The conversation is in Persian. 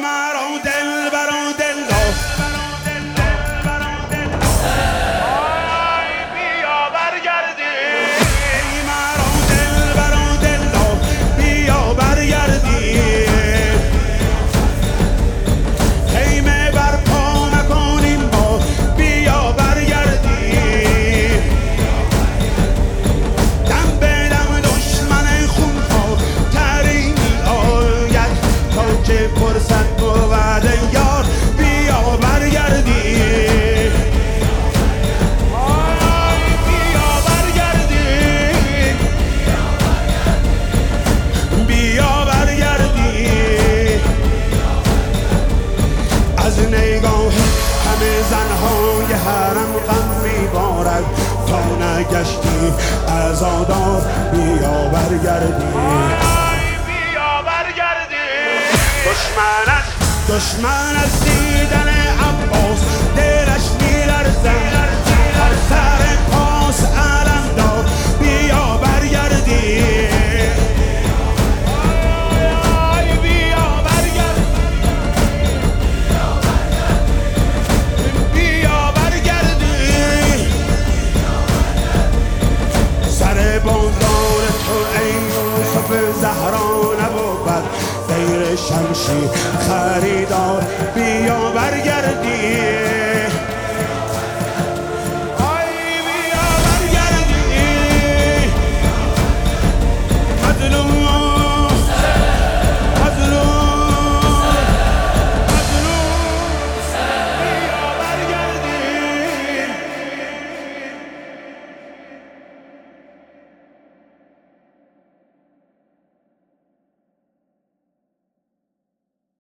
مرا دل برا دلا بیا برگردی ای مرا دل برا دلا بیا برگردی خیمه برپا نکنیم ما بیا برگردی دم به دم دشمن خونها تری آید تا که فرصت بود یار بیا برگردی بیا برگردی بیا برگردی از نگاه همه زنهای حرم غم میبارد تا نگشتی عزادار بیا برگردی بیا برگردی دشمن از دیدن عباس دلش میلرزد هر سر پاس علم داد بیا برگردی بیا برگردی بیا برگردی سر بندار تو ای یوسف زهرا نبود غیر شمشیر خریدار بیا برگردی